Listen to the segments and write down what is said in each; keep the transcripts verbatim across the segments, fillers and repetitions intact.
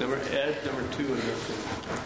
Number, add number two in this one.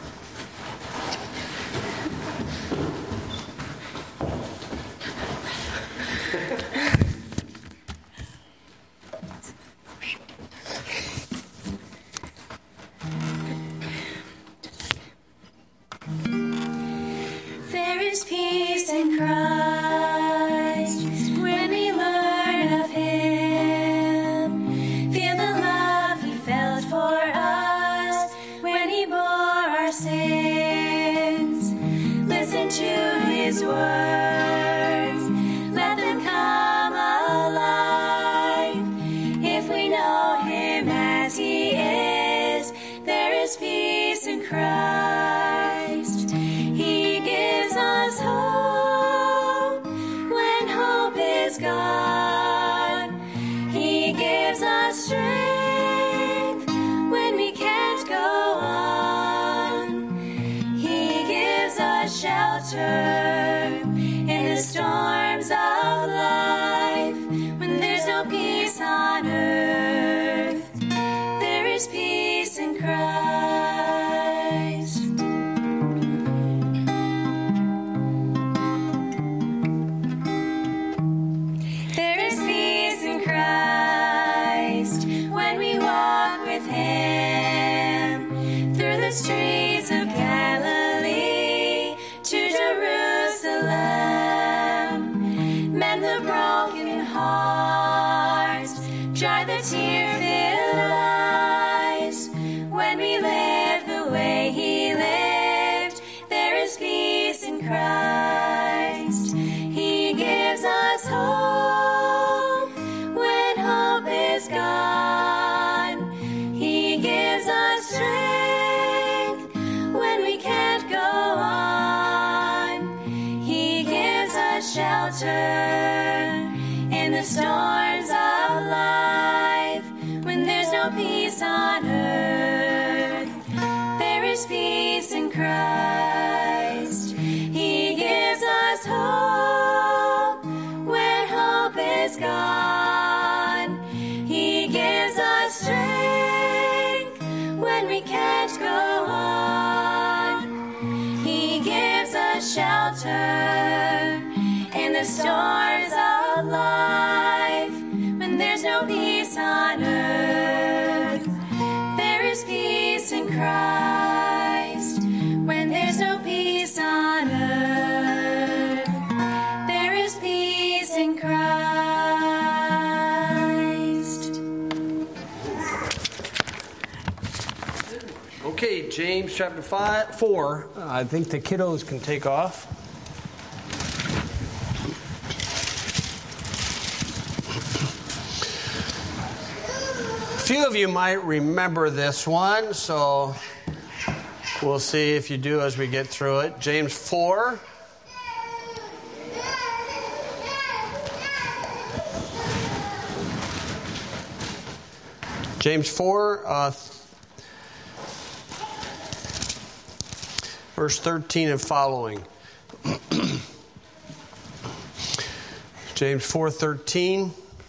There is peace in Christ when we learn of Him. Feel the love He felt for us when He bore our sins. Listen to His words, let them come alive. If we know Him as He is, there is peace in Christ. He gives us hope when hope is gone. He gives us strength when we can't go on. He gives us shelter in the storms of life. When there's no peace on earth, there is peace in Christ. There is peace in Christ when we walk with Him through the streets of Galilee to Jerusalem. Mend the broken hearts, dry the tear-filled eyes. When we live the way He lived, there is peace in Christ. He gives us hope when hope is gone. He gives us strength when we can't go on. He gives us shelter in the storms of life. When there's no peace on earth, there is peace in Christ. He gives us hope when hope is gone. He gives us strength when we can't go on. He gives us shelter in the storms of life. When there's no peace on earth, there is peace in Christ. When there's no peace on earth, there is peace in Christ. Okay, James chapter five, four. Uh, I think the kiddos can take off. A few of you might remember this one, so we'll see if you do as we get through it. James four. James four, uh, verse thirteen and following. James four thirteen.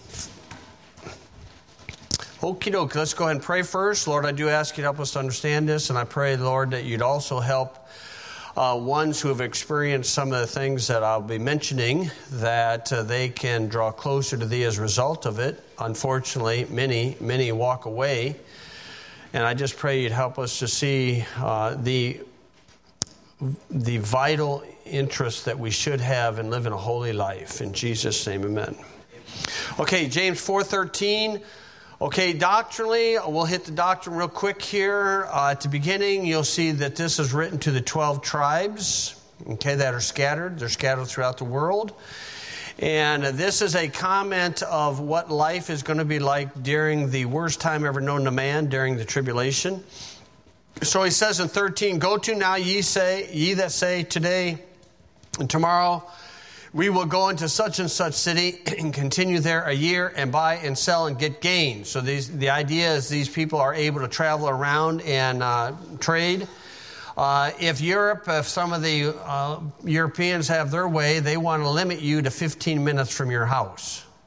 Okie doke, let's go ahead and pray first. Lord, I do ask you to help us to understand this, and I pray, Lord, that you'd also help uh, ones who have experienced some of the things that I'll be mentioning, that uh, they can draw closer to thee as a result of it. Unfortunately, many, many walk away, and I just pray you'd help us to see uh, the the vital interest that we should have in living a holy life. In Jesus' name, amen. Okay, James four thirteen. Okay, doctrinally, we'll hit the doctrine real quick here. Uh, at the beginning, you'll see that this is written to the twelve tribes, okay, that are scattered. They're scattered throughout the world. And this is a comment of what life is going to be like during the worst time ever known to man, during the tribulation. So he says in thirteen, "Go to now, ye say, ye that say today and tomorrow, we will go into such and such city and continue there a year and buy and sell and get gain." So these, the idea is these people are able to travel around and uh, trade. Uh, if Europe, if some of the uh, Europeans have their way, they want to limit you to fifteen minutes from your house.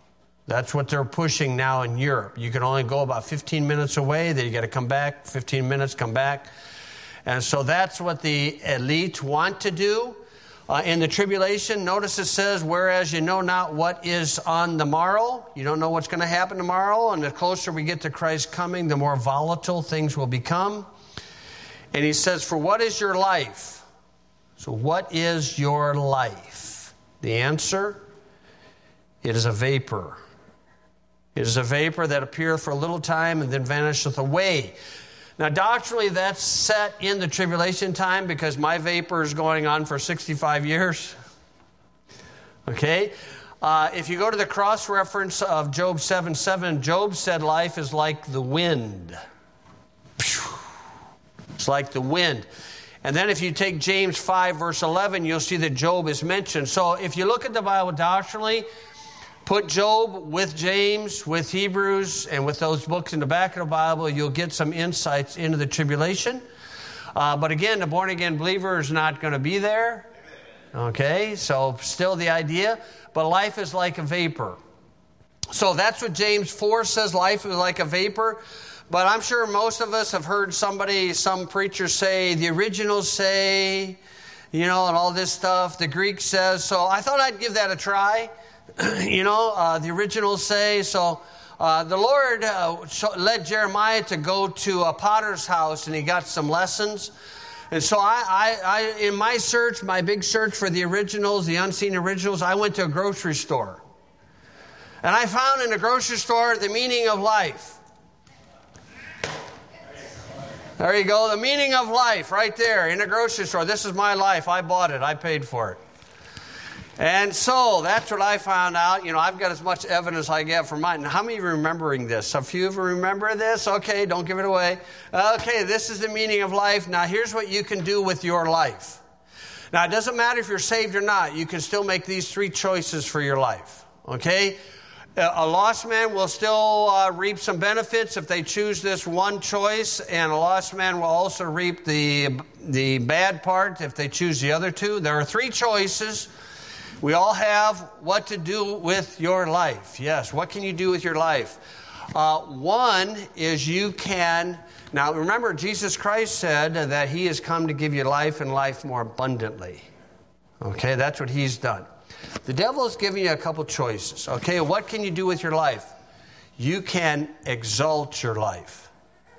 That's what they're pushing now in Europe. You can only go about fifteen minutes away, then you got to come back, fifteen minutes, come back. And so that's what the elite want to do. Uh, in the tribulation, notice it says, whereas you know not what is on the morrow. You don't know what's going to happen tomorrow. And the closer we get to Christ's coming, the more volatile things will become. And he says, for what is your life? So what is your life? The answer, it is a vapor. It is a vapor that appeareth for a little time and then vanisheth away. Now, doctrinally, that's set in the tribulation time because my vapor is going on for sixty-five years. Okay? Uh, if you go to the cross-reference of Job seven seven, Job said life is like the wind. It's like the wind. And then if you take James five, verse eleven, you'll see that Job is mentioned. So if you look at the Bible doctrinally, put Job with James, with Hebrews, and with those books in the back of the Bible, you'll get some insights into the tribulation. Uh, but again, the born-again believer is not going to be there. Okay, so still the idea. But life is like a vapor. So that's what James four says, life is like a vapor. But I'm sure most of us have heard somebody, some preachers say, the originals say, you know, and all this stuff. The Greek says. So I thought I'd give that a try. You know, uh, the originals say, so uh, the Lord uh, led Jeremiah to go to a potter's house and he got some lessons. And so I, I, I, in my search, my big search for the originals, the unseen originals, I went to a grocery store. And I found in the grocery store the meaning of life. There you go, the meaning of life right there in a grocery store. This is my life. I bought it. I paid for it. And so that's what I found out. You know, I've got as much evidence as I get from mine. Now, how many of you are remembering this? A few of you remember this? Okay, don't give it away. Okay, this is the meaning of life. Now, here's what you can do with your life. Now, it doesn't matter if you're saved or not. You can still make these three choices for your life. Okay? A lost man will still uh, reap some benefits if they choose this one choice, and a lost man will also reap the, the bad part if they choose the other two. There are three choices. We all have what to do with your life. Yes, what can you do with your life? Uh, one is you can, now remember Jesus Christ said that he has come to give you life and life more abundantly. Okay, that's what he's done. The devil is giving you a couple choices. Okay, what can you do with your life? You can exalt your life.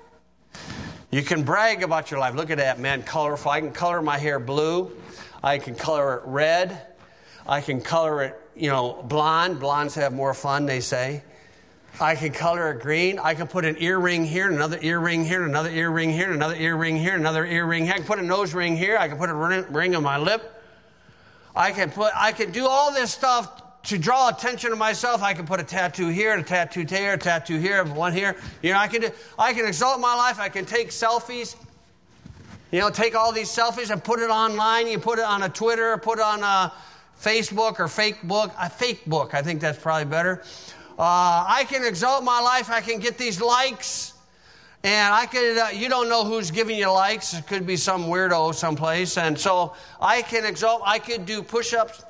You can brag about your life. Look at that, man, colorful. I can color my hair blue. I can color it red. I can color it, you know, blonde. Blondes have more fun, they say. I can color it green. I can put an earring here, another earring here, another earring here, another earring here, another earring here. I can put a nose ring here. I can put a ring on my lip. I can put. I can do all this stuff to draw attention to myself. I can put a tattoo here, a tattoo there, a tattoo here, one here. You know, I can do. I can exalt my life. I can take selfies. You know, take all these selfies and put it online. You put it on a Twitter, put it on a Facebook or fake book. A fake book. I think that's probably better. Uh, I can exalt my life. I can get these likes. And I could, uh, you don't know who's giving you likes. It could be some weirdo someplace. And so I can exalt, I could do push-ups.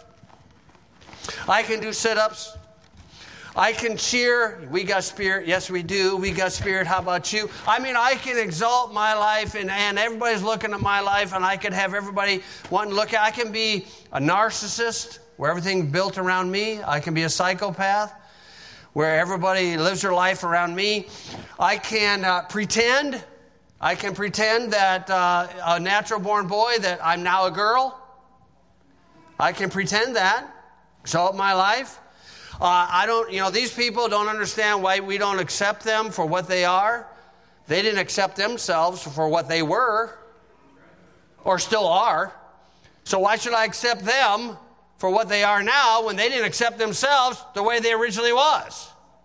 I can do sit-ups. I can cheer. We got spirit. Yes, we do. We got spirit. How about you? I mean, I can exalt my life and, and everybody's looking at my life and I could have everybody wanting to look at. I can be a narcissist where everything's built around me. I can be a psychopath where everybody lives their life around me. I can uh, pretend. I can pretend that uh, a natural-born boy, that I'm now a girl. I can pretend that. Exalt my life. Uh, I don't, you know, these people don't understand why we don't accept them for what they are. They didn't accept themselves for what they were or still are. So why should I accept them for what they are now when they didn't accept themselves the way they originally was?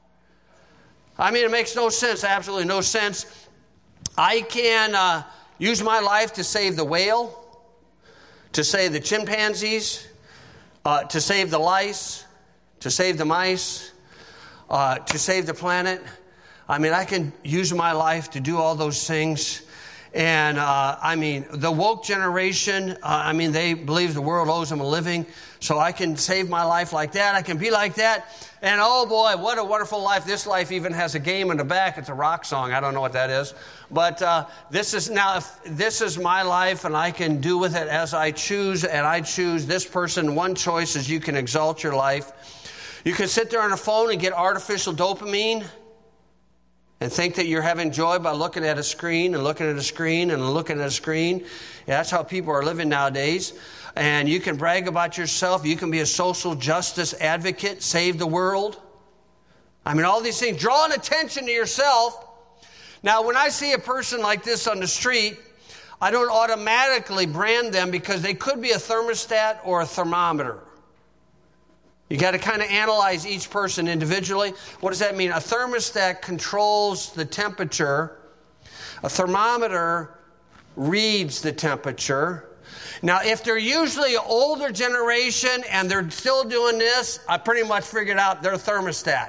I mean, it makes no sense, absolutely no sense. I can uh, use my life to save the whale, to save the chimpanzees, uh, to save the lice, to save the mice, uh, to save the planet. I mean, I can use my life to do all those things. And, uh, I mean, the woke generation, uh, I mean, they believe the world owes them a living. So I can save my life like that. I can be like that. And, oh, boy, what a wonderful life. This life even has a game in the back. It's a rock song. I don't know what that is. But uh, this is now, if this is my life, and I can do with it as I choose, and I choose this person. One choice is you can exalt your life. You can sit there on a phone and get artificial dopamine and think that you're having joy by looking at a screen and looking at a screen and looking at a screen. Yeah, that's how people are living nowadays. And you can brag about yourself. You can be a social justice advocate, save the world. I mean, all these things, drawing attention to yourself. Now, when I see a person like this on the street, I don't automatically brand them because they could be a thermostat or a thermometer. You got to kind of analyze each person individually. What does that mean? A thermostat controls the temperature. A thermometer reads the temperature. Now, if they're usually an older generation and they're still doing this, I pretty much figured out they're a thermostat.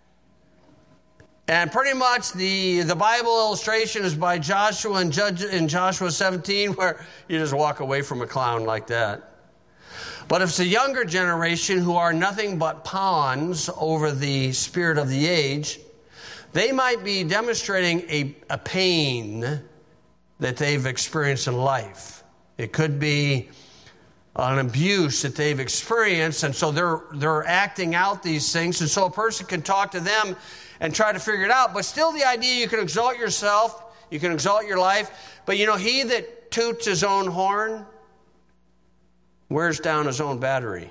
And pretty much the, the Bible illustration is by Joshua in, Judge, in Joshua seventeen, where you just walk away from a clown like that. But if it's a younger generation who are nothing but pawns over the spirit of the age, they might be demonstrating a, a pain that they've experienced in life. It could be an abuse that they've experienced, and so they're they're acting out these things. And so a person can talk to them and try to figure it out. But still the idea, you can exalt yourself, you can exalt your life. But you know, he that toots his own horn wears down his own battery.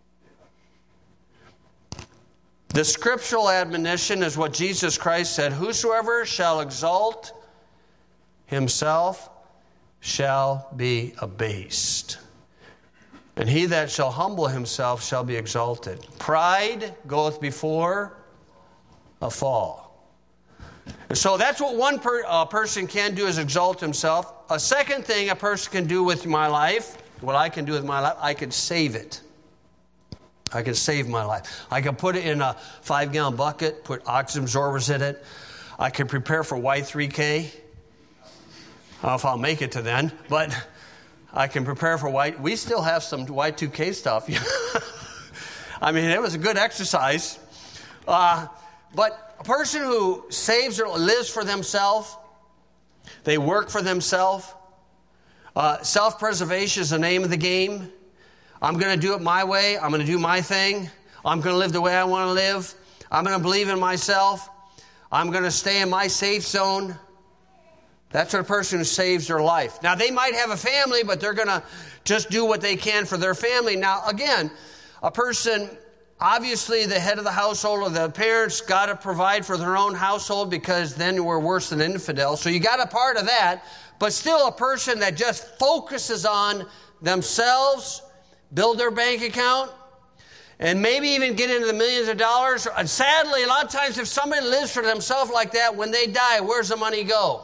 The scriptural admonition is what Jesus Christ said, whosoever shall exalt himself shall be abased. And he that shall humble himself shall be exalted. Pride goeth before a fall. And so that's what one per, uh, person can do, is exalt himself. A second thing a person can do with my life, what I can do with my life, I can save it. I can save my life. I can put it in a five-gallon bucket, put oxygen absorbers in it. I can prepare for Y three K. I don't know if I'll make it to then, but I can prepare for Y. We still have some Y two K stuff. I mean, it was a good exercise. Uh, but a person who saves or lives for themselves, they work for themselves. Uh, self-preservation is the name of the game. I'm going to do it my way. I'm going to do my thing. I'm going to live the way I want to live. I'm going to believe in myself. I'm going to stay in my safe zone. That's what a person who saves their life. Now, they might have a family, but they're going to just do what they can for their family. Now, again, a person, obviously the head of the household or the parents got to provide for their own household, because then we're worse than infidels. So you got a part of that. But still, a person that just focuses on themselves, build their bank account, and maybe even get into the millions of dollars. And sadly, a lot of times if somebody lives for themselves like that, when they die, where's the money go?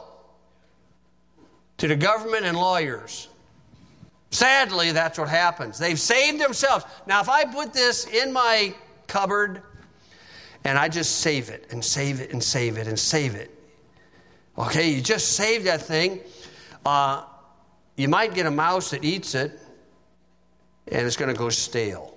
To the government and lawyers. Sadly, that's what happens. They've saved themselves. Now, if I put this in my cupboard and I just save it and save it and save it and save it, okay, you just save that thing. Uh, you might get a mouse that eats it, and it's going to go stale.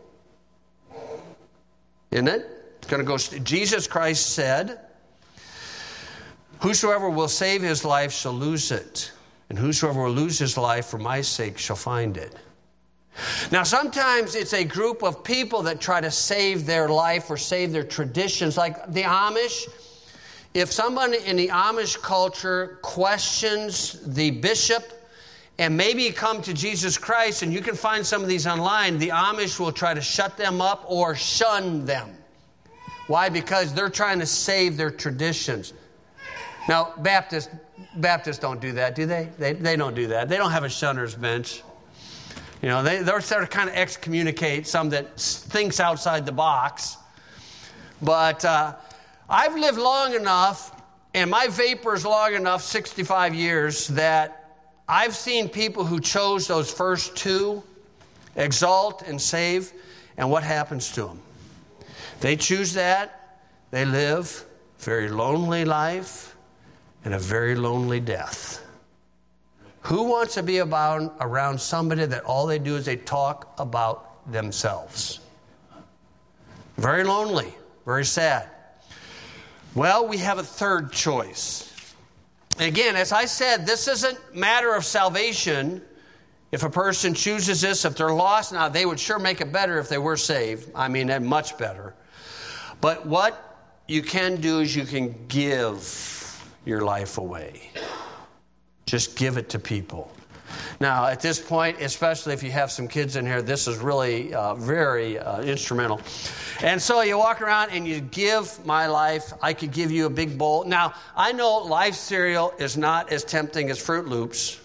Isn't it? It's going to go st- Jesus Christ said, whosoever will save his life shall lose it, and whosoever will lose his life for my sake shall find it. Now, sometimes it's a group of people that try to save their life or save their traditions, like the Amish. If someone in the Amish culture questions the bishop and maybe come to Jesus Christ, and you can find some of these online, the Amish will try to shut them up or shun them. Why? Because they're trying to save their traditions. Now, Baptists, Baptists don't do that, do they? They, they don't do that. They don't have a shunner's bench. You know, they, they're sort of kind of excommunicate some that thinks outside the box. But uh, I've lived long enough, and my vapor's long enough, sixty-five years, that I've seen people who chose those first two, exalt and save, and what happens to them? They choose that, they live a very lonely life and a very lonely death. Who wants to be about, around somebody that all they do is they talk about themselves? Very lonely, very sad. Well, we have a third choice. Again, as I said, this isn't a matter of salvation. If a person chooses this, if they're lost, now they would sure make it better if they were saved. I mean, much better. But what you can do is you can give your life away. Just give it to people. Now, at this point, especially if you have some kids in here, this is really uh, very uh, instrumental. And so you walk around and you give my life. I could give you a big bowl. Now, I know Life cereal is not as tempting as Fruit Loops.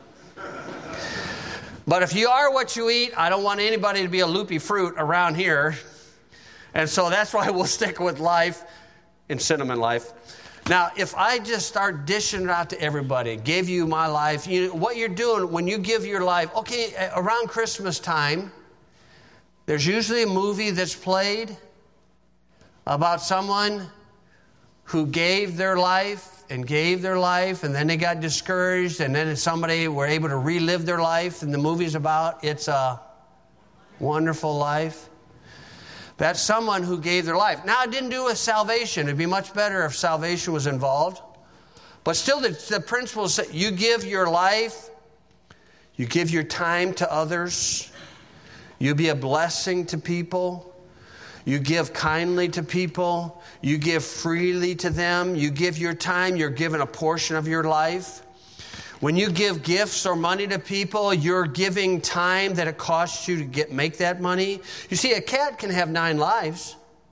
But if you are what you eat, I don't want anybody to be a loopy fruit around here. And so that's why we'll stick with Life and Cinnamon Life. Now, if I just start dishing it out to everybody, give you my life, you, what you're doing when you give your life, okay, around Christmas time, there's usually a movie that's played about someone who gave their life and gave their life, and then they got discouraged, and then somebody were able to relive their life, and the movie's about It's a Wonderful Life. That's someone who gave their life. Now, it didn't do with salvation. It'd be much better if salvation was involved. But still, the, the principle is that you give your life, you give your time to others, you be a blessing to people, you give kindly to people, you give freely to them, you give your time, you're given a portion of your life. When you give gifts or money to people, you're giving time that it costs you to get make that money. You see, a cat can have nine lives.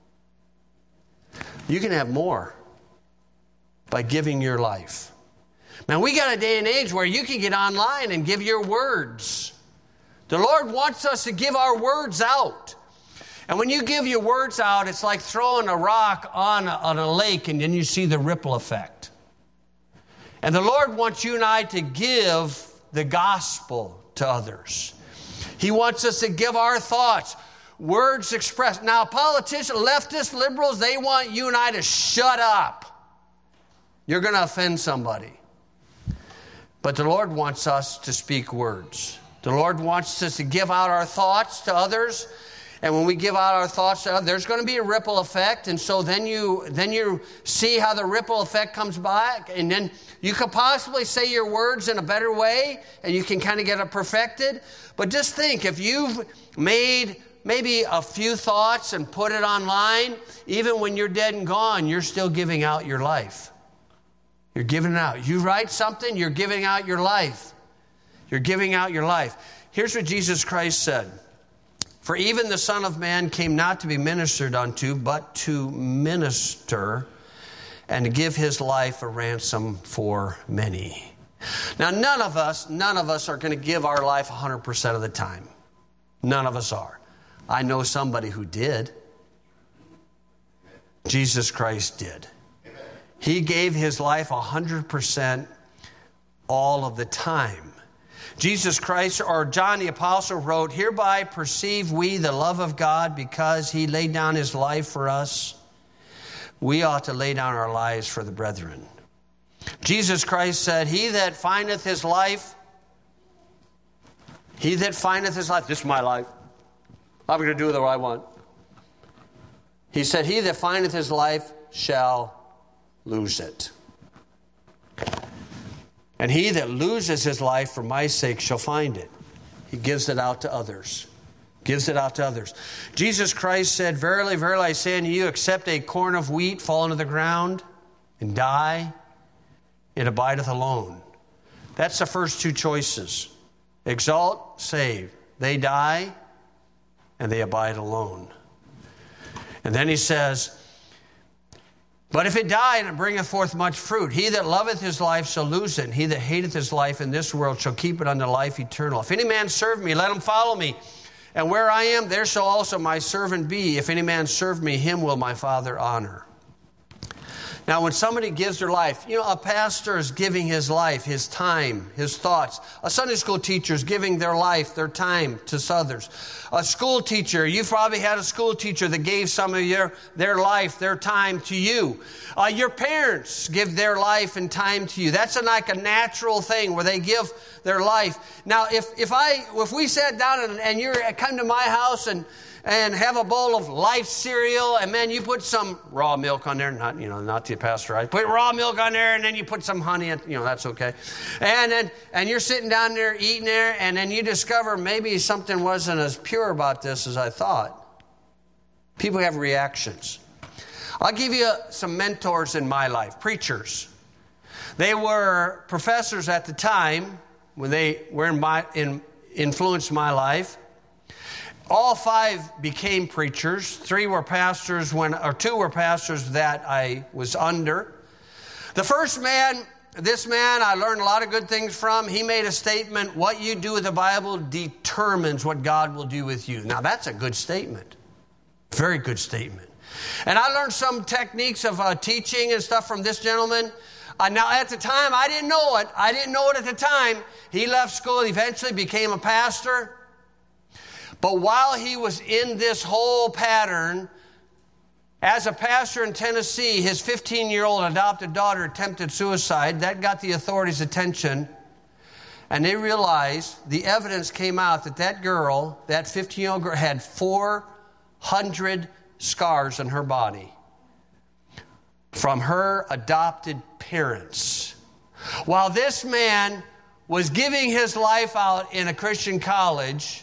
You can have more by giving your life. Now, we got a day and age where you can get online and give your words. The Lord wants us to give our words out. And when you give your words out, it's like throwing a rock on a, on a lake, and then you see the ripple effect. And the Lord wants you and I to give the gospel to others. He wants us to give our thoughts, words expressed. Now, politicians, leftists, liberals, they want you and I to shut up. You're going to offend somebody. But the Lord wants us to speak words. The Lord wants us to give out our thoughts to others. And when we give out our thoughts to others, there's going to be a ripple effect. And so then you then you see how the ripple effect comes back. And then you could possibly say your words in a better way, and you can kind of get it perfected. But just think, if you've made maybe a few thoughts and put it online, even when you're dead and gone, you're still giving out your life. You're giving it out. You write something, you're giving out your life. You're giving out your life. Here's what Jesus Christ said. For even the Son of Man came not to be ministered unto, but to minister and to give his life a ransom for many. Now, none of us, none of us are going to give our life one hundred percent of the time. None of us are. I know somebody who did. Jesus Christ did. He gave his life one hundred percent all of the time. Jesus Christ, or John the Apostle wrote, hereby perceive we the love of God because he laid down his life for us. We ought to lay down our lives for the brethren. Jesus Christ said, he that findeth his life, he that findeth his life, this is my life. I'm going to do what I want. He said, he that findeth his life shall lose it. And he that loses his life for my sake shall find it. He gives it out to others. Gives it out to others. Jesus Christ said, verily, verily, I say unto you, except a corn of wheat fall into the ground and die, it abideth alone. That's the first two choices. Exalt, save. They die, and they abide alone. And then he says, but if it die, and it bringeth forth much fruit, he that loveth his life shall lose it, and he that hateth his life in this world shall keep it unto life eternal. If any man serve me, let him follow me. And where I am, there shall also my servant be. If any man serve me, him will my Father honor. Now, when somebody gives their life, you know, a pastor is giving his life, his time, his thoughts. A Sunday school teacher is giving their life, their time to others. A school teacher, you've probably had a school teacher that gave some of your, their life, their time to you. Uh, your parents give their life and time to you. That's a, like a natural thing where they give their life. Now, if if I if we sat down and, and you come to my house and and have a bowl of Life cereal, and man, you put some raw milk on there, not, you know, not the pasteurized. Put raw milk on there, and then you put some honey, and, you know, that's okay. And then, and you're sitting down there eating there, and then you discover maybe something wasn't as pure about this as I thought. People have reactions. I'll give you some mentors in my life, preachers. They were professors at the time when they were in my, in, influenced my life. All five became preachers. Three were pastors when, or two were pastors that I was under. The first man, this man, I learned a lot of good things from. He made a statement, what you do with the Bible determines what God will do with you. Now, that's a good statement. Very good statement. And I learned some techniques of uh, teaching and stuff from this gentleman. Uh, now, at the time, I didn't know it. I didn't know it at the time. He left school, eventually became a pastor. But while he was in this whole pattern, as a pastor in Tennessee, his fifteen-year-old adopted daughter attempted suicide. That got the authorities' attention. And they realized, the evidence came out that that girl, that fifteen-year-old girl, had four hundred scars on her body from her adopted parents. While this man was giving his life out in a Christian college,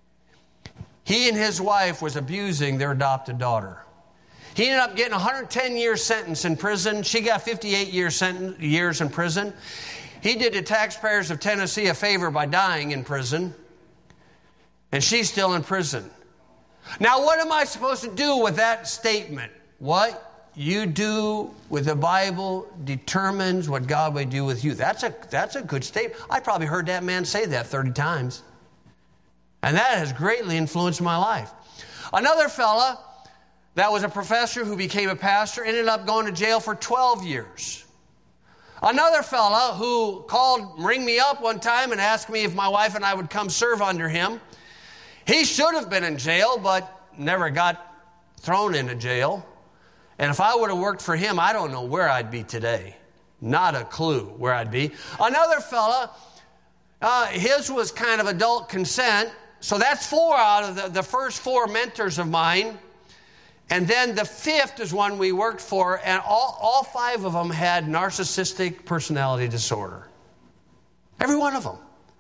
he and his wife was abusing their adopted daughter. He ended up getting a one hundred ten year sentence in prison. She got fifty-eight year sentence, years in prison. He did the taxpayers of Tennessee a favor by dying in prison. And she's still in prison. Now, what am I supposed to do with that statement? What you do with the Bible determines what God will do with you. That's a, that's a good statement. I probably heard that man say that thirty times. And that has greatly influenced my life. Another fella that was a professor who became a pastor ended up going to jail for twelve years. Another fella who called, rang me up one time and asked me if my wife and I would come serve under him. He should have been in jail, but never got thrown into jail. And if I would have worked for him, I don't know where I'd be today. Not a clue where I'd be. Another fella, uh, his was kind of adult consent. So that's four out of the, the first four mentors of mine. And then the fifth is one we worked for, and all, all five of them had narcissistic personality disorder. Every one of them.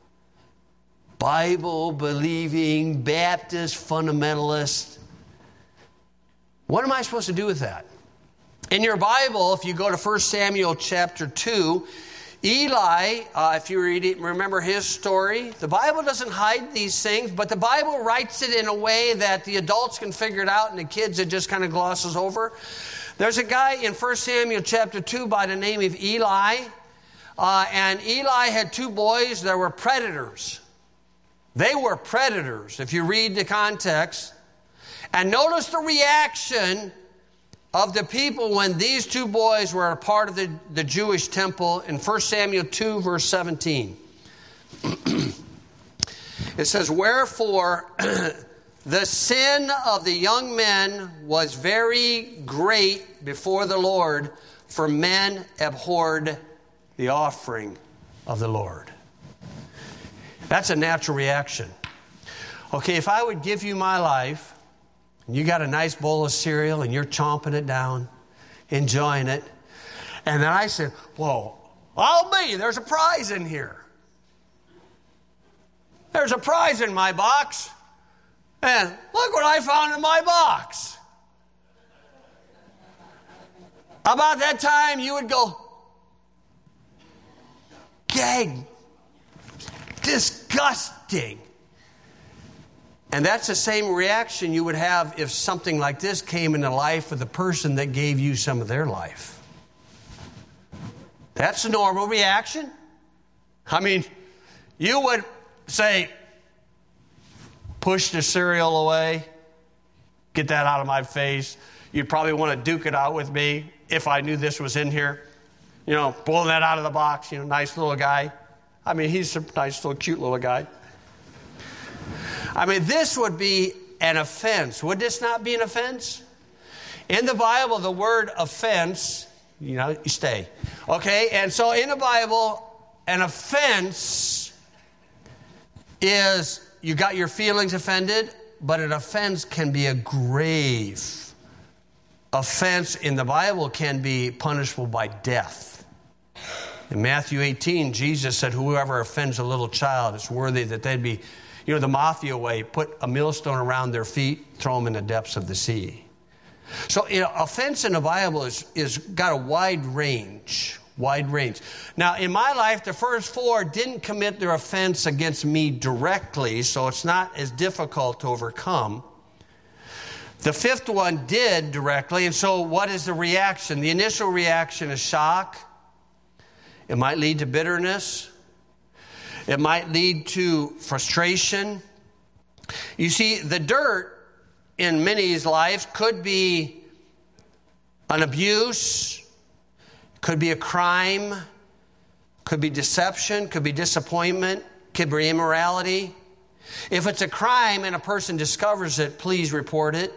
Bible-believing, Baptist fundamentalist. What am I supposed to do with that? In your Bible, if you go to First Samuel chapter two, Eli, uh, if you read it, remember his story. The Bible doesn't hide these things, but the Bible writes it in a way that the adults can figure it out and the kids, it just kind of glosses over. There's a guy in First Samuel chapter two by the name of Eli. Uh, and Eli had two boys that were predators. They were predators, if you read the context. And notice the reaction of the people when these two boys were a part of the, the Jewish temple in First Samuel two, verse seventeen. It says, wherefore the sin of the young men was very great before the Lord, for men abhorred the offering of the Lord. That's a natural reaction. Okay, if I would give you my life, and you got a nice bowl of cereal and you're chomping it down, enjoying it. And then I said, whoa, I'll be, there's a prize in here. There's a prize in my box. And look what I found in my box. About that time, you would go, gag, disgusting. And that's the same reaction you would have if something like this came in the life of the person that gave you some of their life. That's a normal reaction. I mean, you would say, push the cereal away, get that out of my face. You'd probably want to duke it out with me. if I knew this was in here, you know, pulling that out of the box, you know, nice little guy. I mean, he's a nice little cute little guy. I mean, this would be an offense. Would this not be an offense? In the Bible, the word offense, you know, you stay. Okay, and so in the Bible, an offense is you got your feelings offended, but an offense can be a grave offense in the Bible, can be punishable by death. In Matthew eighteen, Jesus said, whoever offends a little child is worthy that they'd be, you know, the mafia way, put a millstone around their feet, throw them in the depths of the sea. So, you know, offense in the Bible is, is got a wide range, wide range. Now, in my life, the first four didn't commit their offense against me directly, so it's not as difficult to overcome. The fifth one did directly, and so what is the reaction? The initial reaction is shock. It might lead to bitterness. It might lead to frustration. You see, the dirt in many's life could be an abuse, could be a crime, could be deception, could be disappointment, could be immorality. If it's a crime and a person discovers it, please report it.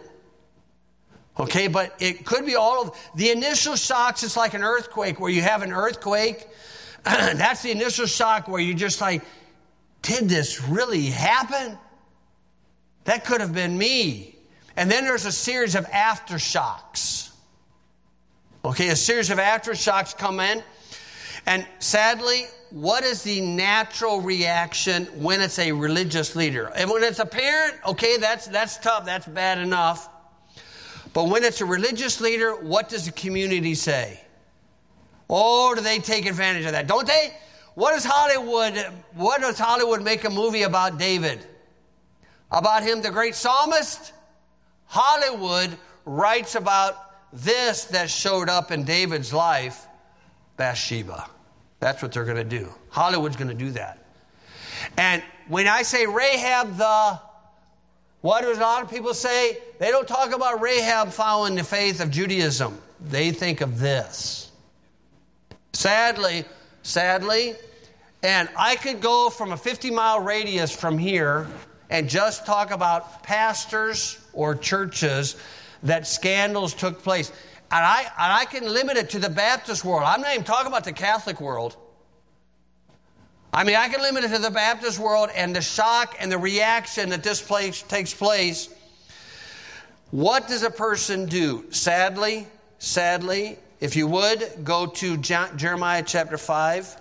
Okay, but it could be all of the initial shocks. It's like an earthquake, where you have an earthquake. That's the initial shock where you just like, did this really happen? That could have been me. And then there's a series of aftershocks. Okay, a series of aftershocks come in. And sadly, what is the natural reaction when it's a religious leader? And when it's a parent, okay, that's that's tough, that's bad enough. But when it's a religious leader, what does the community say? Oh, do they take advantage of that? Don't they? What does Hollywood, what does Hollywood make a movie about David? About him, the great psalmist? Hollywood writes about this that showed up in David's life, Bathsheba. That's what they're going to do. Hollywood's going to do that. And when I say Rahab the, what do a lot of people say? They don't talk about Rahab following the faith of Judaism. They think of this. Sadly, sadly, and I could go from a fifty-mile radius from here and just talk about pastors or churches that scandals took place. And I, and I can limit it to the Baptist world. I'm not even talking about the Catholic world. I mean, I can limit it to the Baptist world and the shock and the reaction that this place takes place. What does a person do? Sadly, sadly, if you would, go to Jeremiah chapter five.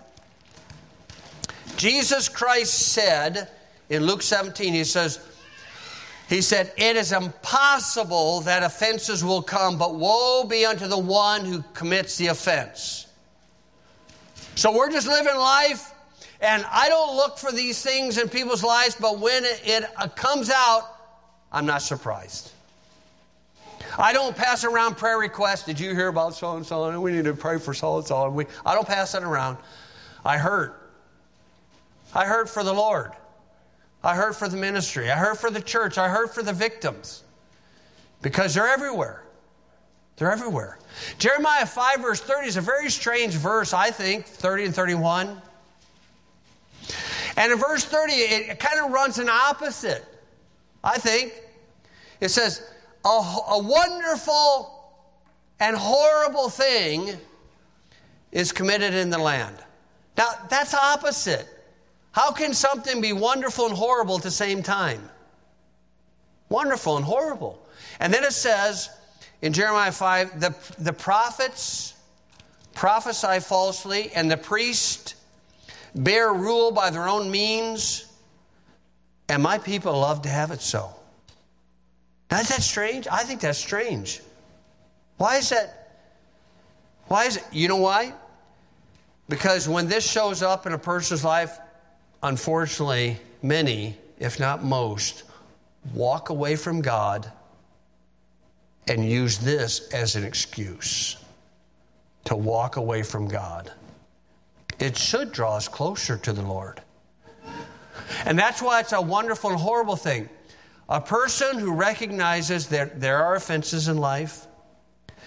Jesus Christ said in Luke seventeen, he says, He said, it is impossible that offenses will come, but woe be unto the one who commits the offense. So we're just living life, and I don't look for these things in people's lives, but when it, it comes out, I'm not surprised. I don't pass around prayer requests. Did you hear about so-and-so? We need to pray for so-and-so. We, I don't pass that around. I hurt. I hurt for the Lord. I hurt for the ministry. I hurt for the church. I hurt for the victims. Because they're everywhere. They're everywhere. Jeremiah five verse thirty is a very strange verse, I think, thirty and thirty-one. And in verse thirty, it kind of runs an opposite, I think. It says, a, a wonderful and horrible thing is committed in the land. Now, that's opposite. How can something be wonderful and horrible at the same time? Wonderful and horrible. And then it says in Jeremiah five, the, the prophets prophesy falsely, and the priests bear rule by their own means, and my people love to have it so. Now, is that strange? I think that's strange. Why is that? Why is it? You know why? Because when this shows up in a person's life, unfortunately, many, if not most, walk away from God and use this as an excuse to walk away from God. It should draw us closer to the Lord. And that's why it's a wonderful and horrible thing. A person who recognizes that there are offenses in life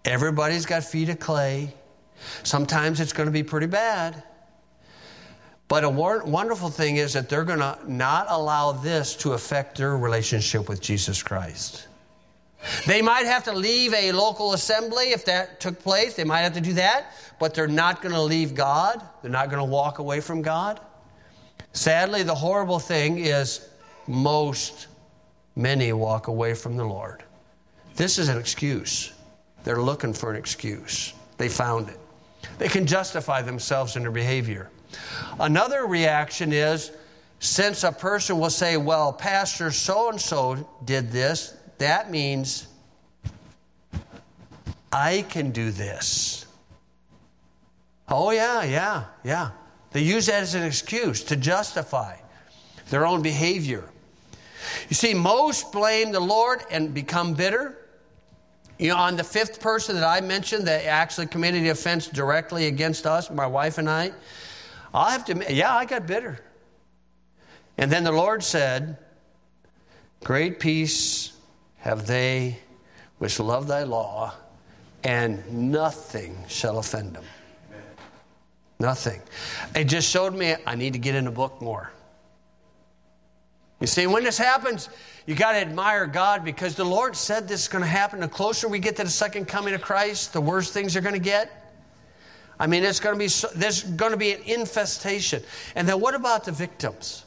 Everybody's got feet of clay. Sometimes it's going to be pretty bad. But a wonderful thing is that they're going to not allow this to affect their relationship with Jesus Christ. They might have to leave a local assembly if that took place. They might have to do that. But they're not going to leave God. They're not going to walk away from God. Sadly, the horrible thing is most, many walk away from the Lord. This is an excuse. They're looking for an excuse. They found it. They can justify themselves in their behavior. Another reaction is, since a person will say, well, Pastor so-and-so did this, that means I can do this. Oh, yeah, yeah, yeah. They use that as an excuse to justify their own behavior. You see, most blame the Lord and become bitter. You know, on the fifth person that I mentioned that actually committed the offense directly against us, my wife and I, I'll have to admit, yeah, I got bitter. And then the Lord said, great peace have they which love thy law, and nothing shall offend them. Nothing. It just showed me I need to get in the book more. You see, when this happens, you got to admire God, because the Lord said this is going to happen. The closer we get to the second coming of Christ, the worse things are going to get. I mean, it's going to be so, there's going to be an infestation. And then what about the victims?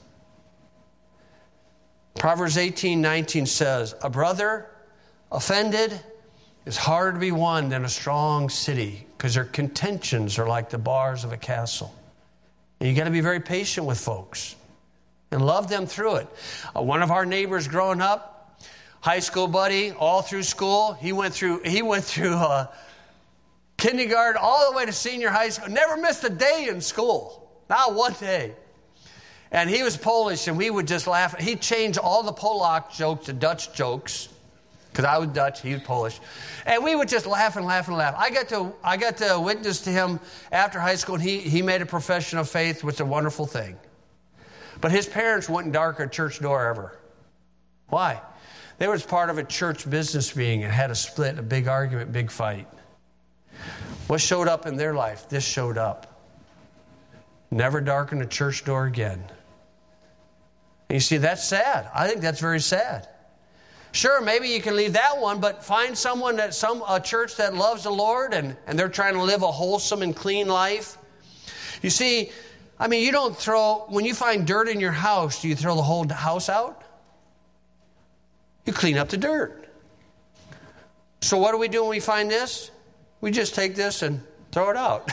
Proverbs eighteen nineteen says, a brother offended is harder to be won than a strong city, because their contentions are like the bars of a castle. And you got to be very patient with folks and love them through it. Uh, one of our neighbors growing up, high school buddy, all through school, he went through he went through uh, kindergarten all the way to senior high school. Never missed a day in school, not one day. And he was Polish, and we would just laugh. He changed all the Polak jokes to Dutch jokes, because I was Dutch, he was Polish. And we would just laugh and laugh and laugh. I got to I got to witness to him after high school, and he, he made a profession of faith, which is a wonderful thing. But his parents wouldn't darken a church door ever. Why? They was part of a church business meeting and had a split, a big argument, big fight. What showed up in their life? This showed up. Never darken a church door again. And you see, that's sad. I think that's very sad. Sure, maybe you can leave that one, but find someone that some a church that loves the Lord and, and they're trying to live a wholesome and clean life. You see, I mean, you don't throw, when you find dirt in your house, do you throw the whole house out? You clean up the dirt. So what do we do when we find this? We just take this and throw it out.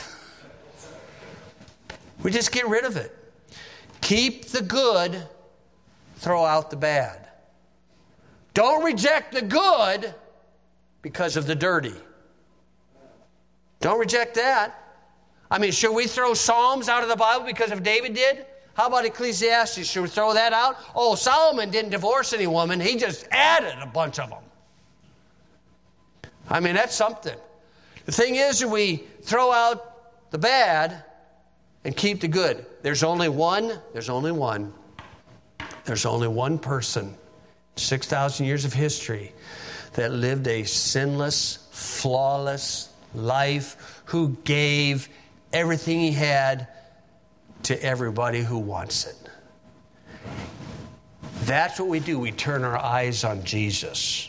We just get rid of it. Keep the good, throw out the bad. Don't reject the good because of the dirty. Don't reject that. I mean, should we throw Psalms out of the Bible because of David did? How about Ecclesiastes? Should we throw that out? Oh, Solomon didn't divorce any woman. He just added a bunch of them. I mean, that's something. The thing is, we throw out the bad and keep the good. There's only one, there's only one, there's only one person, six thousand years of history, that lived a sinless, flawless life, who gave everything he had to everybody who wants it. That's what we do. We turn our eyes on Jesus.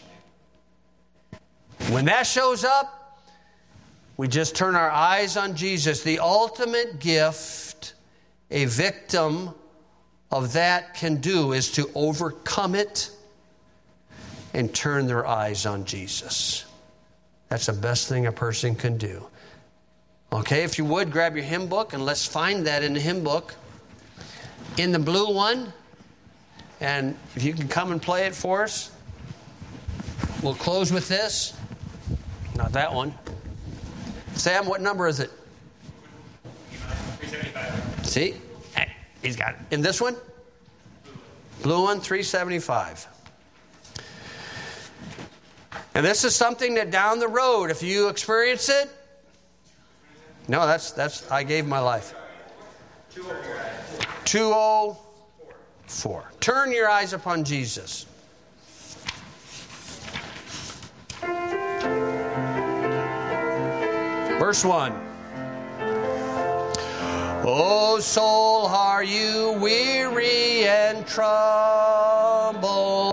When that shows up, we just turn our eyes on Jesus. The ultimate gift a victim of that can do is to overcome it and turn their eyes on Jesus. That's the best thing a person can do. Okay, if you would, grab your hymn book and let's find that in the hymn book. In the blue one. And if you can come and play it for us. We'll close with this. Not that one. Sam, what number is it? three seventy-five. See? Hey, he's got it. In this one? Blue one, three seventy-five. And this is something that down the road, if you experience it, no, that's, that's, I gave my life. two oh four. Turn your eyes upon Jesus. Verse one. O soul, are you weary and troubled?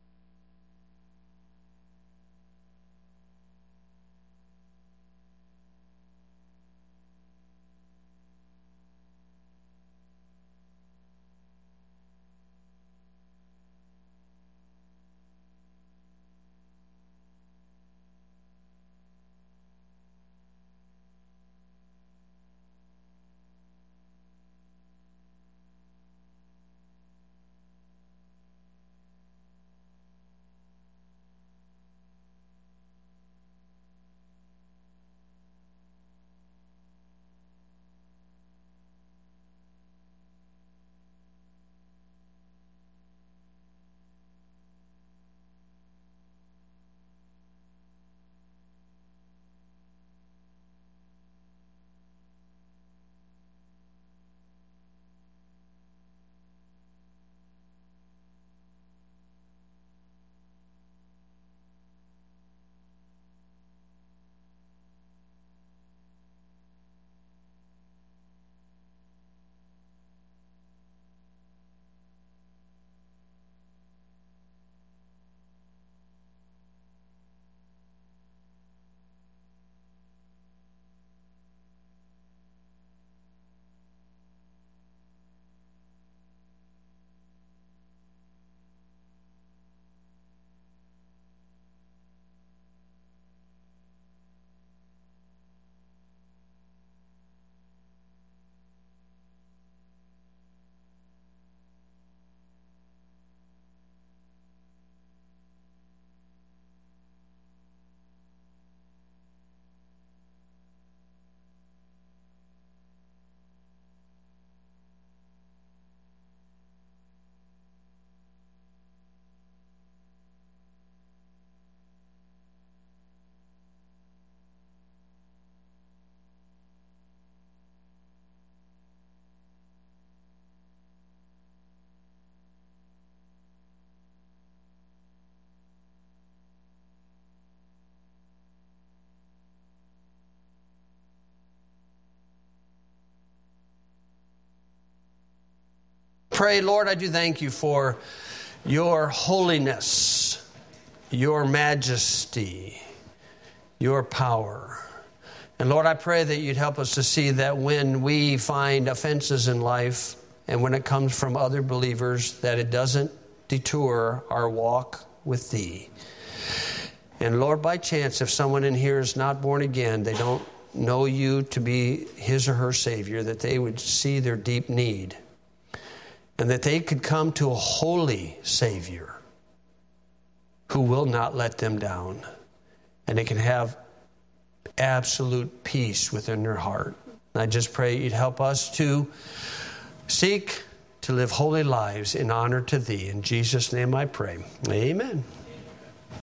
Pray, Lord, I do thank you for your holiness, your majesty, your power. And Lord, I pray that you'd help us to see that when we find offenses in life and when it comes from other believers, that it doesn't detour our walk with thee. And Lord, by chance, if someone in here is not born again, they don't know you to be his or her Savior, that they would see their deep need and that they could come to a holy Savior who will not let them down, and they can have absolute peace within their heart. And I just pray you'd help us to seek to live holy lives in honor to thee. In Jesus' name I pray. Amen.